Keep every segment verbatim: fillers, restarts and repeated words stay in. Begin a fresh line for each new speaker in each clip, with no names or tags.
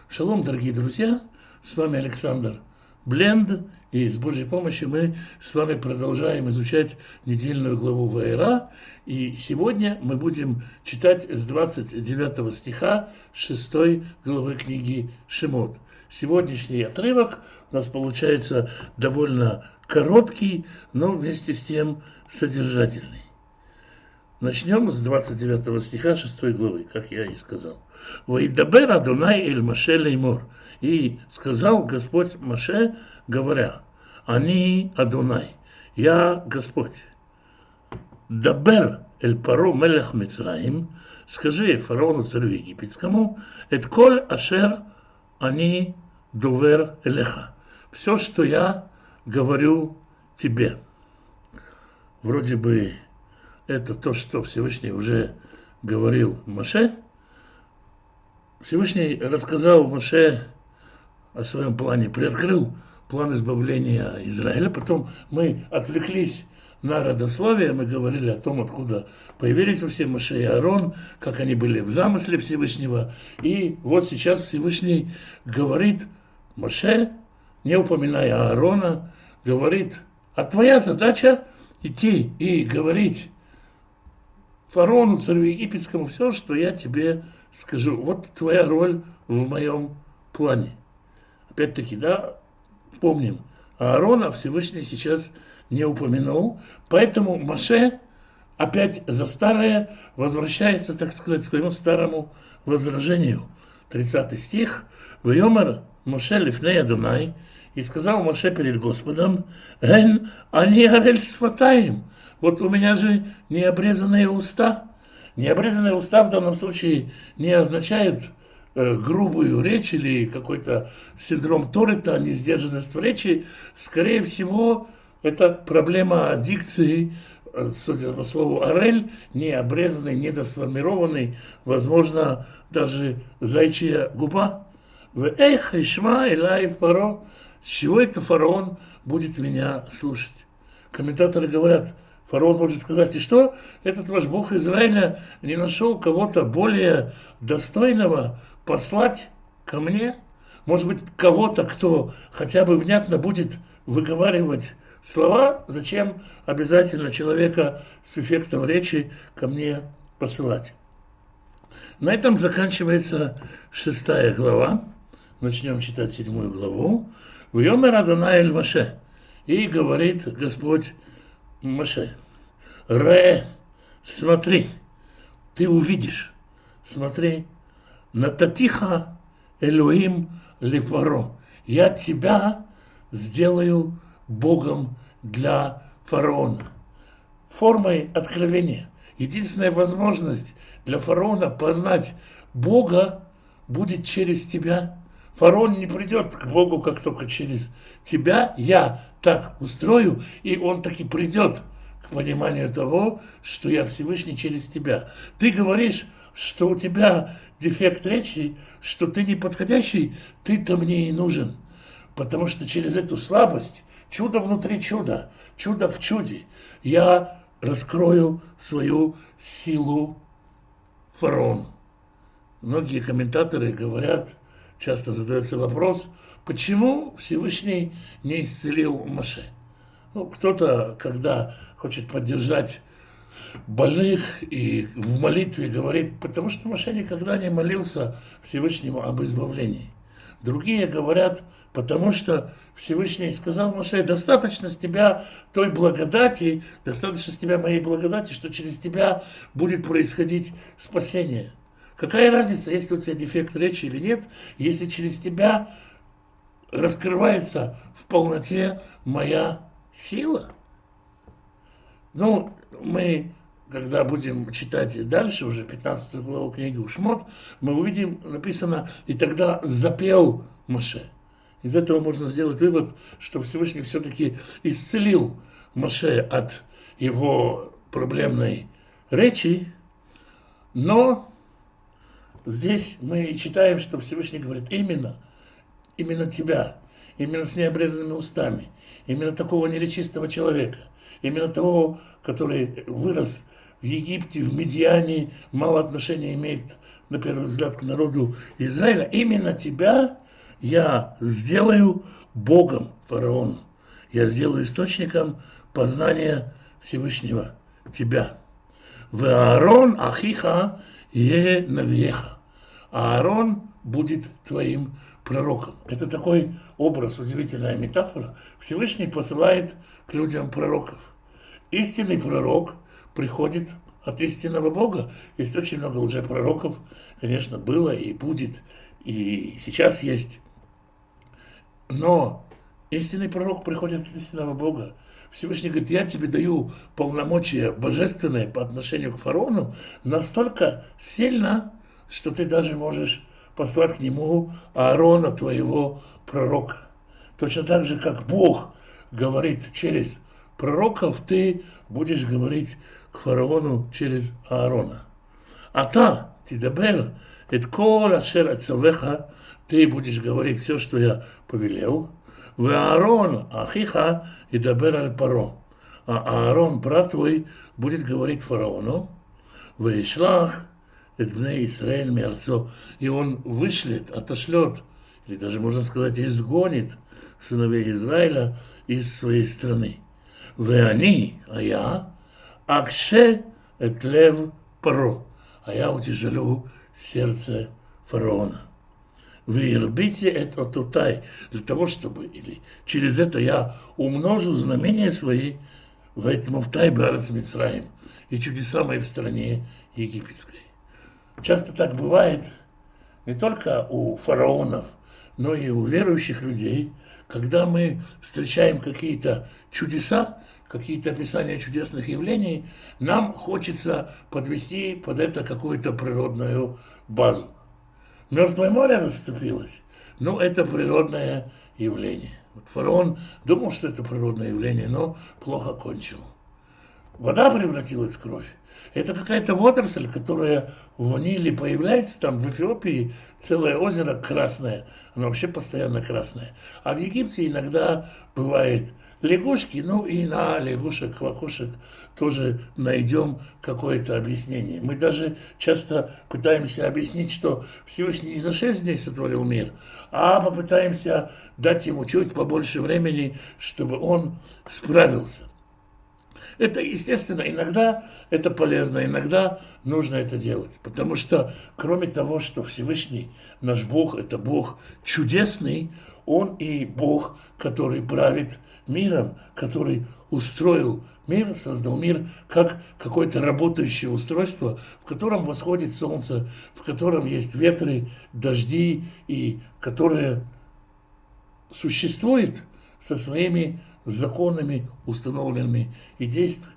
Шалом, дорогие друзья, с вами Александр Бленд, и с Божьей помощью мы с вами продолжаем изучать недельную главу Ваэра, и сегодня мы будем читать с двадцать девятого стиха шестой главы книги Шемот. Сегодняшний отрывок у нас получается довольно короткий, но вместе с тем содержательный. Начнем с двадцать девятого стиха шестой главы, как я и сказал. «Ваидабер Адонай эль Моше леймор». И сказал Господь Моше, говоря: «Ани Адонай, я Господь». «Дабер эль Паро мелех Мицраим», скажи фараону царю египетскому, «Эт коль ашер ани довер элеха», все, что я говорю тебе. Вроде бы это то, что Всевышний уже говорил Моше. Всевышний рассказал Моше о своем плане, приоткрыл план избавления Израиля. Потом мы отвлеклись на родословие, мы говорили о том, откуда появились все Моше и Аарон, как они были в замысле Всевышнего. И вот сейчас Всевышний говорит Моше, не упоминая Аарона, говорит: а твоя задача идти и говорить фараону, царю египетскому, все, что я тебе скажу. Вот твоя роль в моем плане. Опять-таки, да, помним, Аарона Всевышний сейчас не упомянул, поэтому Моше опять за старое возвращается, так сказать, к своему старому возражению. тридцатый стих. «Вайомар Моше лифней Адонай», и сказал Моше перед Господом: «Эн ани арель сфатаим». Вот у меня же необрезанные уста. Необрезанные уста в данном случае не означает э, грубую речь или какой-то синдром Торетта, несдержанность в речи. Скорее всего, это проблема дикции, э, судя по слову арель, необрезанный, недосформированный, возможно, даже зайчья губа. В эх, ишма, элай, фаро. С чего это фараон будет меня слушать? Комментаторы говорят: фараон может сказать: и что, этот ваш Бог Израиля не нашел кого-то более достойного послать ко мне? Может быть, кого-то, кто хотя бы внятно будет выговаривать слова? Зачем обязательно человека с эффектом речи ко мне посылать? На этом заканчивается шестая глава. Начнем читать седьмую главу. «Вайомер Адонай эль Моше», и говорит Господь Моше: «Ре, смотри, ты увидишь, смотри, нататиха Элоим лефаро, я тебя сделаю Богом для фараона». Формой откровения, единственная возможность для фараона познать Бога будет через тебя. Фараон не придет к Богу, как только через тебя. Я так устрою, и он таки придет к пониманию того, что я Всевышний через тебя. Ты говоришь, что у тебя дефект речи, что ты неподходящий, ты-то мне и нужен. Потому что через эту слабость, чудо внутри чуда, чудо в чуде, я раскрою свою силу фараону. Многие комментаторы говорят, часто задается вопрос, почему Всевышний не исцелил Моше. Ну, кто-то, когда хочет поддержать больных и в молитве говорит, потому что Моше никогда не молился Всевышнему об избавлении. Другие говорят, потому что Всевышний сказал Моше: достаточно с тебя той благодати, достаточно с тебя моей благодати, что через тебя будет происходить спасение. Какая разница, есть ли у тебя дефект речи или нет, если через тебя раскрывается в полноте моя сила? Ну, мы, когда будем читать дальше, уже пятнадцатую главу книги Шмот, мы увидим, написано: «И тогда запел Моше». Из этого можно сделать вывод, что Всевышний все-таки исцелил Моше от его проблемной речи, но здесь мы читаем, что Всевышний говорит: именно, именно тебя, именно с необрезанными устами, именно такого неречистого человека, именно того, который вырос в Египте, в Медиане мало отношения имеет, на первый взгляд, к народу Израиля, именно тебя я сделаю Богом фараону. Я сделаю источником познания Всевышнего тебя. В Аарон Ахиха е навеха. Аарон будет твоим пророком. Это такой образ, удивительная метафора. Всевышний посылает к людям пророков. Истинный пророк приходит от истинного Бога. Есть очень много лжепророков, конечно, было и будет, и сейчас есть. Но истинный пророк приходит от истинного Бога. Всевышний говорит, я тебе даю полномочия божественные по отношению к фараону настолько сильно, что ты даже можешь послать к нему Аарона, твоего пророка. Точно так же, как Бог говорит через пророков, ты будешь говорить к фараону через Аарона. А та, тидабер, эт кол ашер ацавеха, ты будешь говорить все, что я повелел. В Аарон ахиха и дабер аль паро. А Аарон, брат твой, будет говорить фараону. В Ишлах эт бней Исраэль миарцо. И он вышлет, отошлет, или даже, можно сказать, изгонит сыновей Израиля из своей страны. В они, а я, акше эт лев паро. А я утяжелю сердце фараона. Вы ирбите это тутай, для того, чтобы, или через это я умножу знамения свои в этом уфтай барец Мицраим и чудеса мои в стране египетской. Часто так бывает не только у фараонов, но и у верующих людей, когда мы встречаем какие-то чудеса, какие-то описания чудесных явлений, нам хочется подвести под это какую-то природную базу. Мертвое море расступилось, ну, это природное явление. Вот фараон думал, что это природное явление, но плохо кончил. Вода превратилась в кровь. Это какая-то водоросль, которая в Ниле появляется, там в Эфиопии целое озеро красное, оно вообще постоянно красное. А в Египте иногда бывает лягушки, ну и на лягушек, квакушек тоже найдем какое-то объяснение. Мы даже часто пытаемся объяснить, что Всевышний не за шесть дней сотворил мир, а попытаемся дать ему чуть побольше времени, чтобы он справился. Это, естественно, иногда это полезно, иногда нужно это делать. Потому что, кроме того, что Всевышний, наш Бог, это Бог чудесный, Он и Бог, который правит миром, который устроил мир, создал мир как какое-то работающее устройство, в котором восходит солнце, в котором есть ветры, дожди, и которое существует со своими законами, установленными и действует.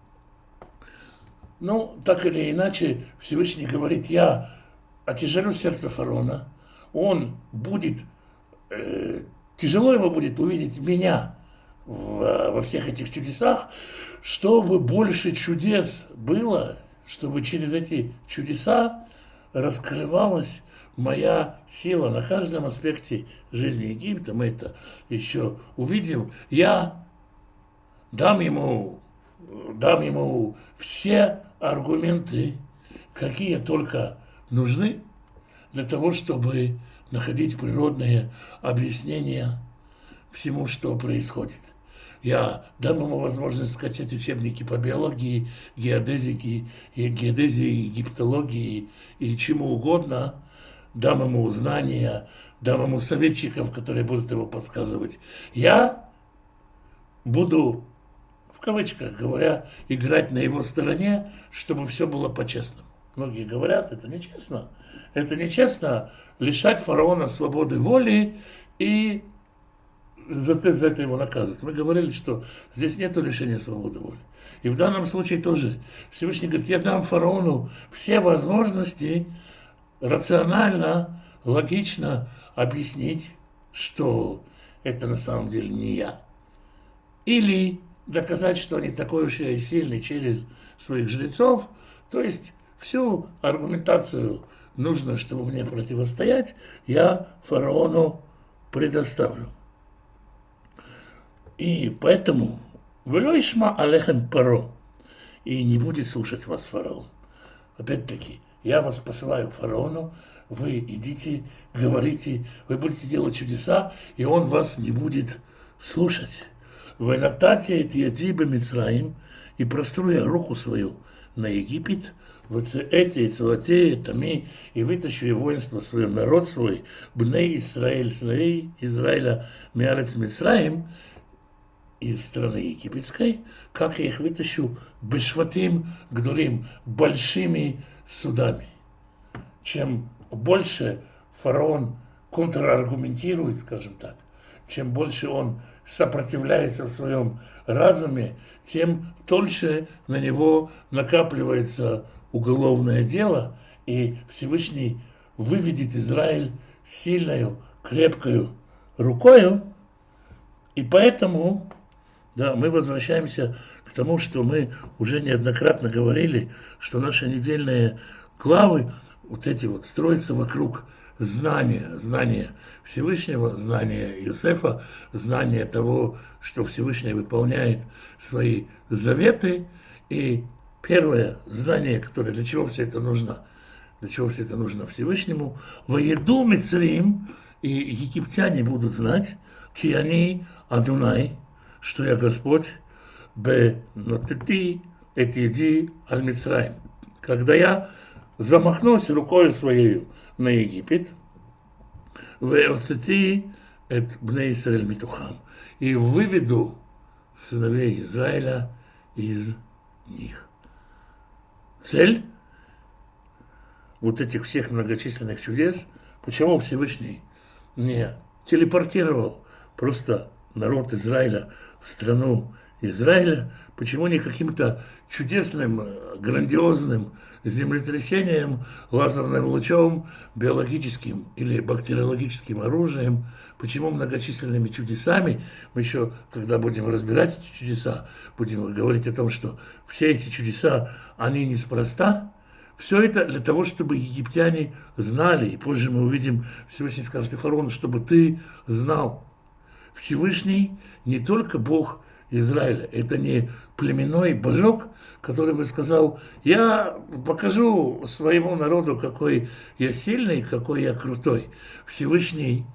Ну, так или иначе, Всевышний говорит, я отяжелю сердце фараона, он будет, э, тяжело ему будет увидеть меня в, во всех этих чудесах, чтобы больше чудес было, чтобы через эти чудеса раскрывалась моя сила на каждом аспекте жизни Египта, мы это еще увидим, я дам ему, дам ему все аргументы, какие только нужны для того, чтобы находить природные объяснения всему, что происходит. Я дам ему возможность скачать учебники по биологии, геодезике, геодезии, египтологии и чему угодно, дам ему знания, дам ему советчиков, которые будут ему подсказывать. Я буду, в кавычках говоря, играть на его стороне, чтобы все было по-честному. Многие говорят, это нечестно. Это нечестно лишать фараона свободы воли и за это, за это его наказывать. Мы говорили, что здесь нет лишения свободы воли. И в данном случае тоже Всевышний говорит, я дам фараону все возможности рационально, логично объяснить, что это на самом деле не я. Или доказать, что не такой уж я и сильный через своих жрецов. То есть всю аргументацию нужно, чтобы мне противостоять, я фараону предоставлю. И поэтому «Велойшма алехем паро» и не будет слушать вас фараон. Опять-таки, я вас посылаю к фараону, вы идите, говорите, вы будете делать чудеса, и он вас не будет слушать. Вы натате эти ядибы Мицраим, и простру руку свою на Египет, вот эти, Цуате, Тами, и вытащу я воинство свое, народ свой, Бней Исраэль, сыновей Израиля, Миарец Мицраим, из страны египетской, как я их вытащу бешватим гдулим, большими судами. Чем больше фараон контраргументирует, скажем так, чем больше он сопротивляется в своем разуме, тем дольше на него накапливается уголовное дело, и Всевышний выведет Израиль сильную, крепкою рукою, и поэтому, да, мы возвращаемся к тому, что мы уже неоднократно говорили, что наши недельные главы, вот эти вот, строятся вокруг знания, знания Всевышнего, знания Иосифа, знания того, что Всевышний выполняет свои заветы. И первое знание, которое, для чего все это нужно, для чего все это нужно Всевышнему, воеду Мицраим, и египтяне будут знать, кияни Адунай, что я Господь, бе нотети эт еди аль Мицраим, когда я замахнусь рукой своей на Египет, веоцети эт бней Исраэль митухам, и выведу сыновей Израиля из них. Цель вот этих всех многочисленных чудес, почему Всевышний не телепортировал просто народ Израиля в страну Израиля, почему не каким-то чудесным, грандиозным землетрясением, лазерным лучом, биологическим или бактериологическим оружием, почему многочисленными чудесами. Мы еще, когда будем разбирать эти чудеса, будем говорить о том, что все эти чудеса, они неспроста. Все это для того, чтобы египтяне знали, и позже мы увидим, Всевышний скажет фараону, чтобы ты знал. Всевышний не только Бог Израиля, это не племенной божок, который бы сказал, я покажу своему народу, какой я сильный, какой я крутой. Всевышний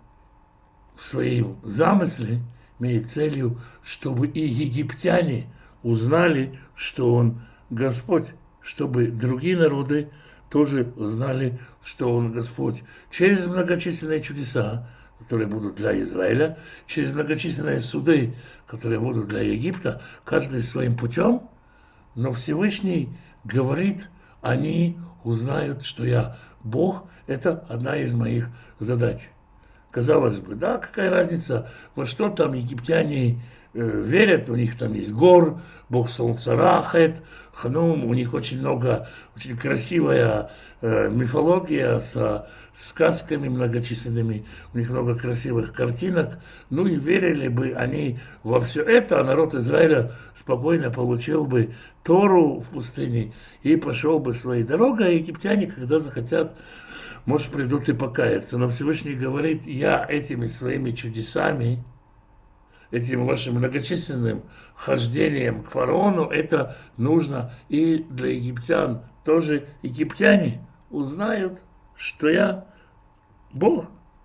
в своем замысле имеет целью, чтобы и египтяне узнали, что он Господь, чтобы другие народы тоже знали, что он Господь. Через многочисленные чудеса, которые будут для Израиля, через многочисленные суды, которые будут для Египта, каждый своим путем, но Всевышний говорит, они узнают, что я Бог, это одна из моих задач. Казалось бы, да, какая разница, во что там египтяне э, верят, у них там есть гор, Бог солнца Рахет, Ханум, у них очень много, очень красивая э, мифология со сказками многочисленными, у них много красивых картинок, ну и верили бы они во все это, а народ Израиля спокойно получил бы Тору в пустыне и пошел бы своей дорогой, а египтяне, когда захотят, может, придут и покаяться. Но Всевышний говорит, я этими своими чудесами, этим вашим многочисленным хождением к фараону, это нужно и для египтян. Тоже египтяне узнают, что я Бог.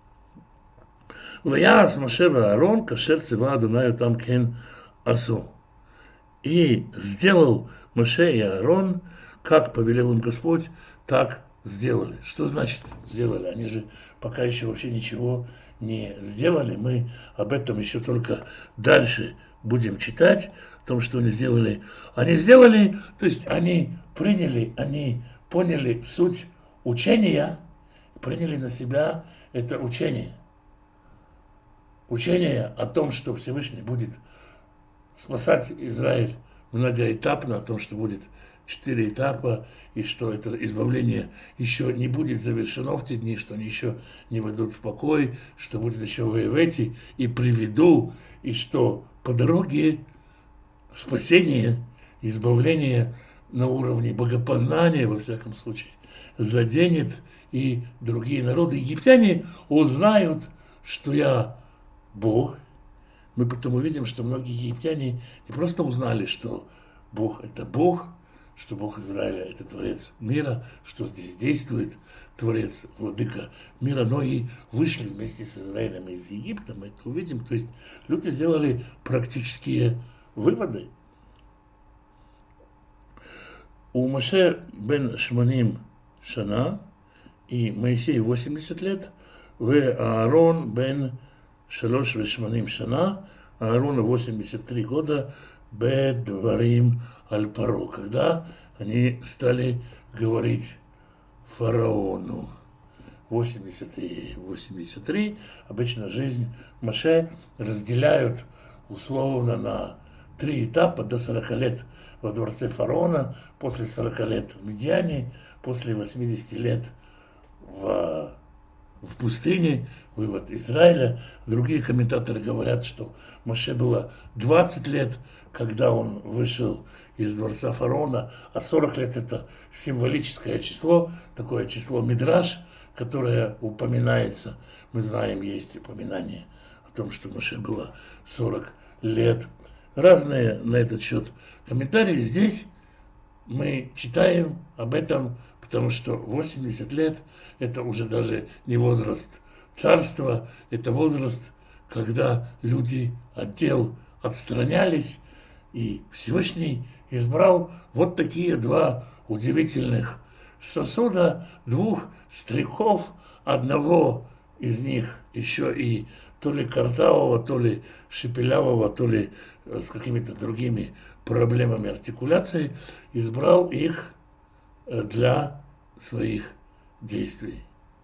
Ваяс Моше ва Аарон, кашер цива Адонай там кен асу. И сделал Моше и Аарон, как повелел им Господь, так сделали. Что значит сделали? Они же пока еще вообще ничего не сделали. Мы об этом еще только дальше будем читать, о том, что они сделали. Они сделали, то есть они приняли, они поняли суть учения, приняли на себя это учение. Учение о том, что Всевышний будет спасать Израиль многоэтапно, о том, что будет четыре этапа, и что это избавление еще не будет завершено в те дни, что они еще не войдут в покой, что будет еще воевать и приведу, и что по дороге спасение, избавление на уровне богопознания, во всяком случае, заденет и другие народы. Египтяне узнают, что я Бог. Мы потом увидим, что многие египтяне не просто узнали, что Бог – это Бог, что Бог Израиля – это Творец мира, что здесь действует Творец, Владыка мира, но и вышли вместе с Израилем из Египта, мы это увидим. То есть люди сделали практические выводы. У Моше бен Шманим Шана и Моисей восемьдесят лет, в Аарон бен Шалош вешманим Шана, Аарону восемьдесят три года, бедварим аль-паро, когда они стали говорить фараону. восемьдесят и восемьдесят три. Обычно жизнь Моше разделяют условно на три этапа: до сорока лет во дворце фараона, после сорока лет в Медиане, после восьмидесяти лет в, в пустыне, вывод Израиля. Другие комментаторы говорят, что Моше было двадцать лет, когда он вышел из дворца фараона, а сорок лет – это символическое число, такое число Мидраш, которое упоминается. Мы знаем, есть упоминание о том, что Моше было сорок лет. Разные на этот счет комментарии. Здесь мы читаем об этом, потому что восемьдесят лет – это уже даже не возраст царства, это возраст, когда люди от дел отстранялись, и Всевышний избрал вот такие два удивительных сосуда, двух стариков, одного из них еще и то ли картавого, то ли шепелявого, то ли с какими-то другими проблемами артикуляции, избрал их для своих действий.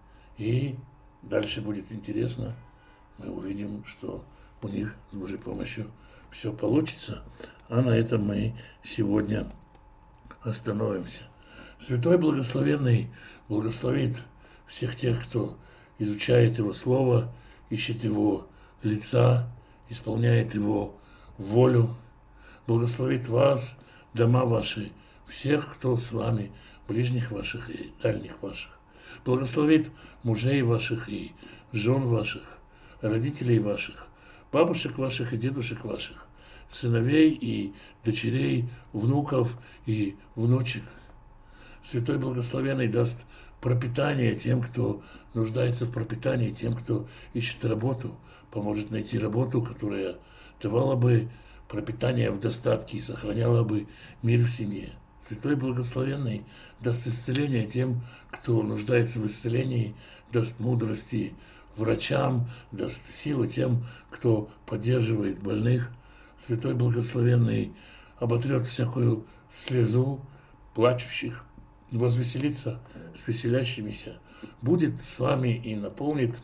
И дальше будет интересно, мы увидим, что у них с Божьей помощью все получится. А на этом мы сегодня остановимся. Святой Благословенный благословит всех тех, кто изучает Его Слово, ищет Его лица, исполняет Его волю. Благословит вас, дома ваши, всех, кто с вами, ближних ваших и дальних ваших. Благословит мужей ваших и жен ваших, родителей ваших, бабушек ваших и дедушек ваших, сыновей и дочерей, внуков и внучек. Святой Благословенный даст пропитание тем, кто нуждается в пропитании, тем, кто ищет работу, поможет найти работу, которая давала бы пропитание в достатке и сохраняла бы мир в семье. Святой Благословенный даст исцеление тем, кто нуждается в исцелении, даст мудрости врачам, даст силы тем, кто поддерживает больных. Святой Благословенный оботрет всякую слезу плачущих, возвеселится с веселящимися, будет с вами и наполнит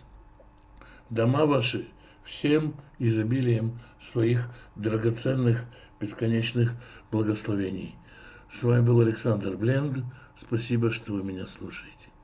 дома ваши всем изобилием своих драгоценных бесконечных благословений. С вами был Александр Бленд. Спасибо, что вы меня слушаете.